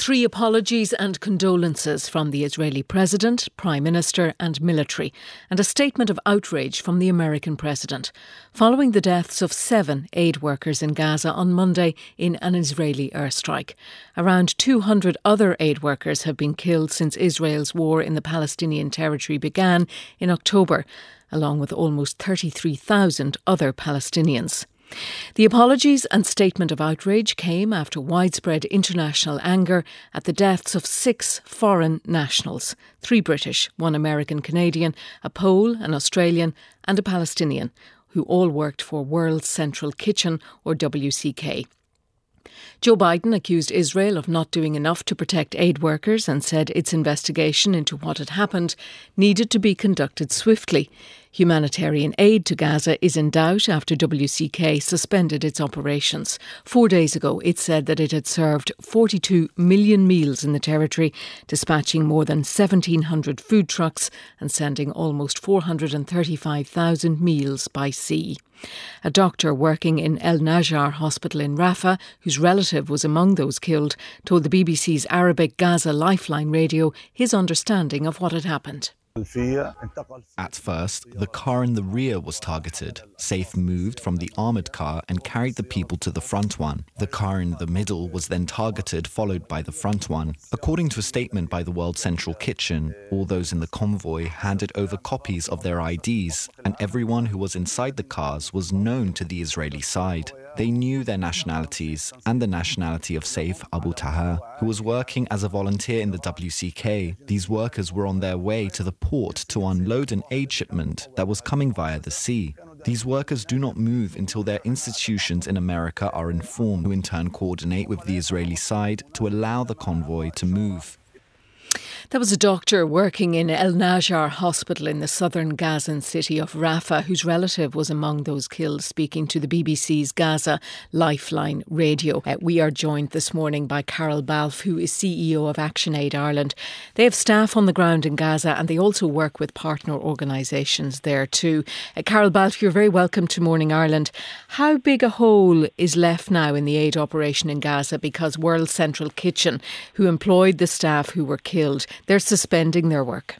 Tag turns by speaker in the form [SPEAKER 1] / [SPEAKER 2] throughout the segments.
[SPEAKER 1] Three apologies and condolences from the Israeli President, Prime Minister and military, and a statement of outrage from the American President, following the deaths of 7 aid workers in Gaza on Monday in an Israeli airstrike. Around 200 other aid workers have been killed since Israel's war in the Palestinian territory began in October, along with almost 33,000 other Palestinians. The apologies and statement of outrage came after widespread international anger at the deaths of 6 foreign nationals, 3 British, 1 American-Canadian, a Pole, an Australian and a Palestinian, who all worked for World Central Kitchen, or WCK. Joe Biden accused Israel of not doing enough to protect aid workers and said its investigation into what had happened needed to be conducted swiftly. Humanitarian aid to Gaza is in doubt after WCK suspended its operations. 4 days ago, it said that it had served 42 million meals in the territory, dispatching more than 1,700 food trucks and sending almost 435,000 meals by sea. A doctor working in El Najjar hospital in Rafah, whose relative was among those killed, told the BBC's Arabic Gaza Lifeline radio his understanding of what had happened.
[SPEAKER 2] At first, the car in the rear was targeted. Saif moved from the armoured car and carried the people to the front one. The car in the middle was then targeted, followed by the front one. According to a statement by the World Central Kitchen, all those in the convoy handed over copies of their IDs, and everyone who was inside the cars was known to the Israeli side. They knew their nationalities and the nationality of Saif Abu Taha, who was working as a volunteer in the WCK. These workers were on their way to the port to unload an aid shipment that was coming via the sea. These workers do not move until their institutions in America are informed, who in turn coordinate with the Israeli side to allow the convoy to move.
[SPEAKER 1] That was a doctor working in El Najjar hospital in the southern Gazan city of Rafah, whose relative was among those killed, speaking to the BBC's Gaza Lifeline radio. We are joined this morning by Carol Balfe, who is CEO of ActionAid Ireland. They have staff on the ground in Gaza and they also work with partner organisations there too. Carol Balfe, you're very welcome to Morning Ireland. How big a hole is left now in the aid operation in Gaza because World Central Kitchen, who employed the staff who were killed, they're suspending their work?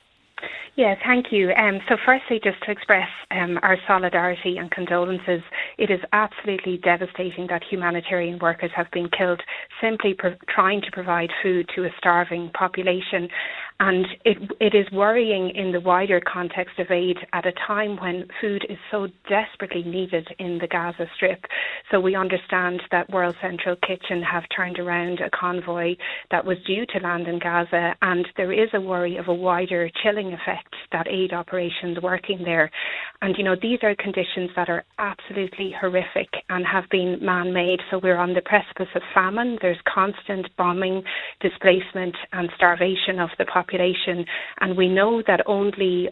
[SPEAKER 3] Yeah, thank you. So firstly, just to express our solidarity and condolences, it is absolutely devastating that humanitarian workers have been killed simply trying to provide food to a starving population. And it is worrying in the wider context of aid at a time when food is so desperately needed in the Gaza Strip. So we understand that World Central Kitchen have turned around a convoy that was due to land in Gaza, and there is a worry of a wider chilling effect that aid operations working there. And, you know, these are conditions that are absolutely horrific and have been man-made. So we're on the precipice of famine. There's constant bombing, displacement and starvation of the population. And we know that only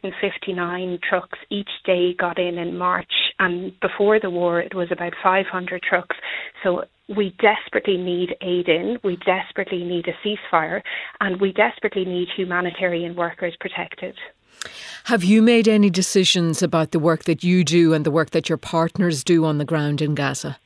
[SPEAKER 3] 159 trucks each day got in March. And before the war, it was about 500 trucks. So we desperately need aid in, we desperately need a ceasefire, and we desperately need humanitarian workers protected.
[SPEAKER 1] Have you made any decisions about the work that you do and the work that your partners do on the ground in Gaza?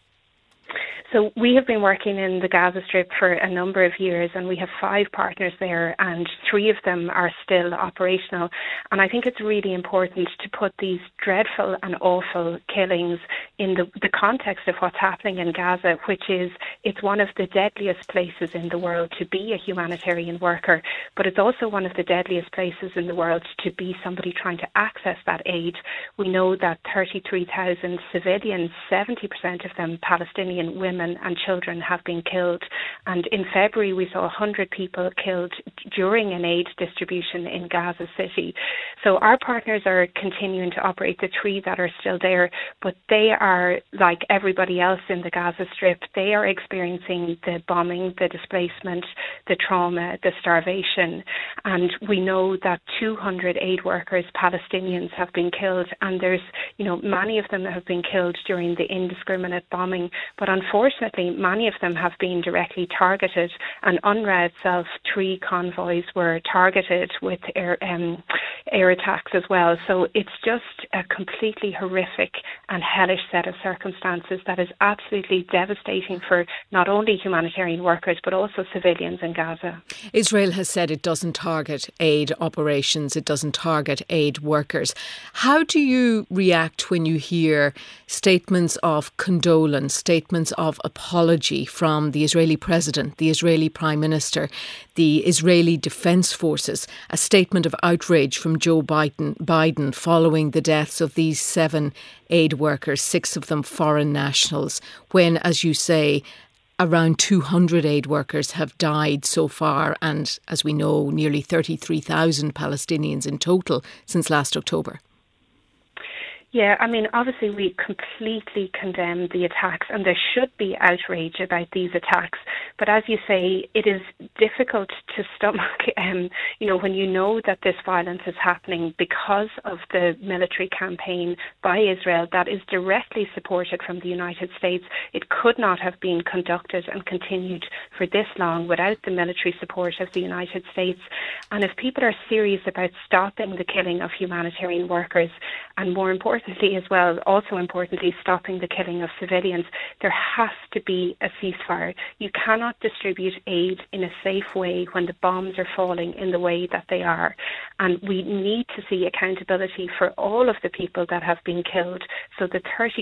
[SPEAKER 3] So we have been working in the Gaza Strip for a number of years, and we have 5 partners there, and 3 of them are still operational. And I think it's really important to put these dreadful and awful killings in the context of what's happening in Gaza, which is it's one of the deadliest places in the world to be a humanitarian worker, but it's also one of the deadliest places in the world to be somebody trying to access that aid. We know that 33,000 civilians, 70% of them Palestinian women and children, have been killed. And in February, we saw 100 people killed during an aid distribution in Gaza City. So our partners are continuing to operate, the 3 that are still there, but they are, like everybody else in the Gaza Strip, they are experiencing the bombing, the displacement, the trauma, the starvation. And we know that 200 aid workers, Palestinians, have been killed. And there's, you know, many of them have been killed during the indiscriminate bombing. But unfortunately, many of them have been directly targeted, and UNRWA itself, 3 convoys were targeted with air attacks as well. So it's just a completely horrific and hellish set of circumstances that is absolutely devastating for not only humanitarian workers but also civilians in Gaza.
[SPEAKER 1] Israel has said it doesn't target aid operations, it doesn't target aid workers. How do you react when you hear statements of condolence, statements of apology from the Israeli president, the Israeli prime minister, the Israeli Defence Forces, a statement of outrage from Joe Biden following the deaths of these 7 aid workers, 6 of them foreign nationals, when, as you say, around 200 aid workers have died so far, and as we know, nearly 33,000 Palestinians in total since last October?
[SPEAKER 3] Yeah, I mean, obviously we completely condemn the attacks, and there should be outrage about these attacks. But as you say, it is difficult to stomach, when you know that this violence is happening because of the military campaign by Israel that is directly supported from the United States. It could not have been conducted and continued for this long without the military support of the United States. And if people are serious about stopping the killing of humanitarian workers, and more importantly as well, also importantly, stopping the killing of civilians, there has to be a ceasefire. You cannot distribute aid in a safe way when the bombs are falling in the way that they are. And we need to see accountability for all of the people that have been killed. So the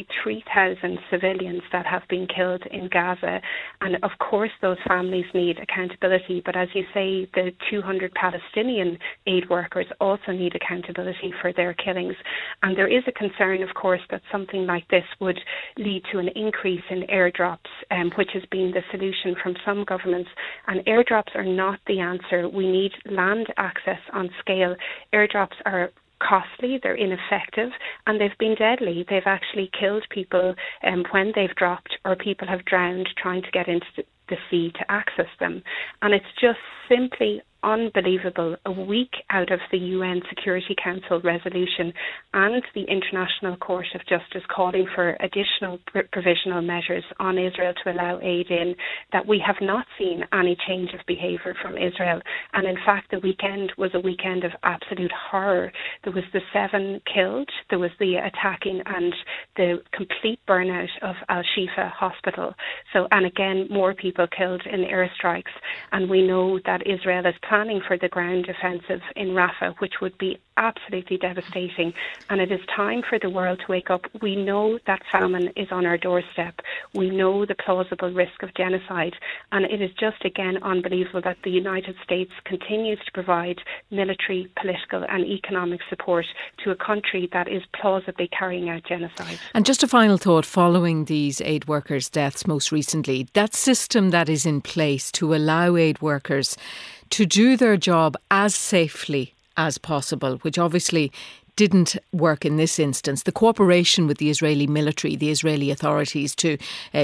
[SPEAKER 3] 33,000 civilians that have been killed in Gaza. And of course, those families need accountability. But as you say, the 200 Palestinian aid workers also need accountability for their killings. And there is a concern, of course, that something like this would lead to an increase in airdrops, which has been the solution from some governments. And airdrops are not the answer. We need land access on scale. Airdrops are costly, they're ineffective, and they've been deadly. They've actually killed people when they've dropped, or people have drowned trying to get into the sea to access them. And it's just simply unbelievable, a week out of the UN Security Council resolution and the International Court of Justice calling for additional provisional measures on Israel to allow aid in, that we have not seen any change of behaviour from Israel. And in fact, the weekend was a weekend of absolute horror. There was the 7 killed, there was the attacking and the complete burnout of Al-Shifa Hospital. So, and again, more people killed in airstrikes. And we know that Israel is planning for the ground offensive in Rafah, which would be absolutely devastating. And it is time for the world to wake up. We know that famine is on our doorstep. We know the plausible risk of genocide. And it is just, again, unbelievable that the United States continues to provide military, political and economic support to a country that is plausibly carrying out genocide.
[SPEAKER 1] And just a final thought, following these aid workers' deaths most recently, that system that is in place to allow aid workers to do their job as safely as possible, which obviously didn't work in this instance. The cooperation with the Israeli military, the Israeli authorities to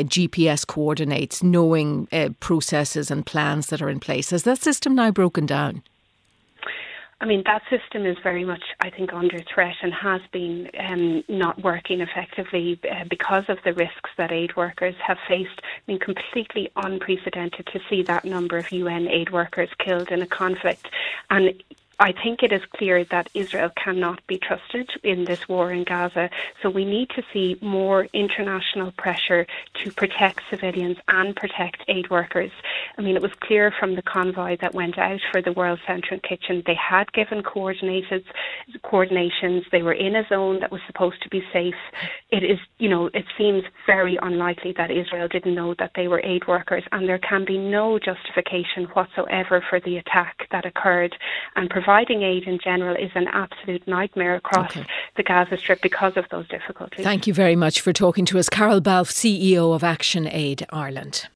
[SPEAKER 1] GPS coordinates, knowing processes and plans that are in place. Has that system now broken down?
[SPEAKER 3] I mean, that system is very much, I think, under threat and has been not working effectively because of the risks that aid workers have faced. I mean, completely unprecedented to see that number of UN aid workers killed in a conflict. And I think it is clear that Israel cannot be trusted in this war in Gaza. So we need to see more international pressure to protect civilians and protect aid workers. I mean, it was clear from the convoy that went out for the World Central Kitchen, they had given coordinations. They were in a zone that was supposed to be safe. It is, it seems very unlikely that Israel didn't know that they were aid workers, and there can be no justification whatsoever for the attack that occurred. And providing aid in general is an absolute nightmare across the Gaza Strip because of those difficulties.
[SPEAKER 1] Thank you very much for talking to us. Carol Balfe, CEO of Action Aid Ireland.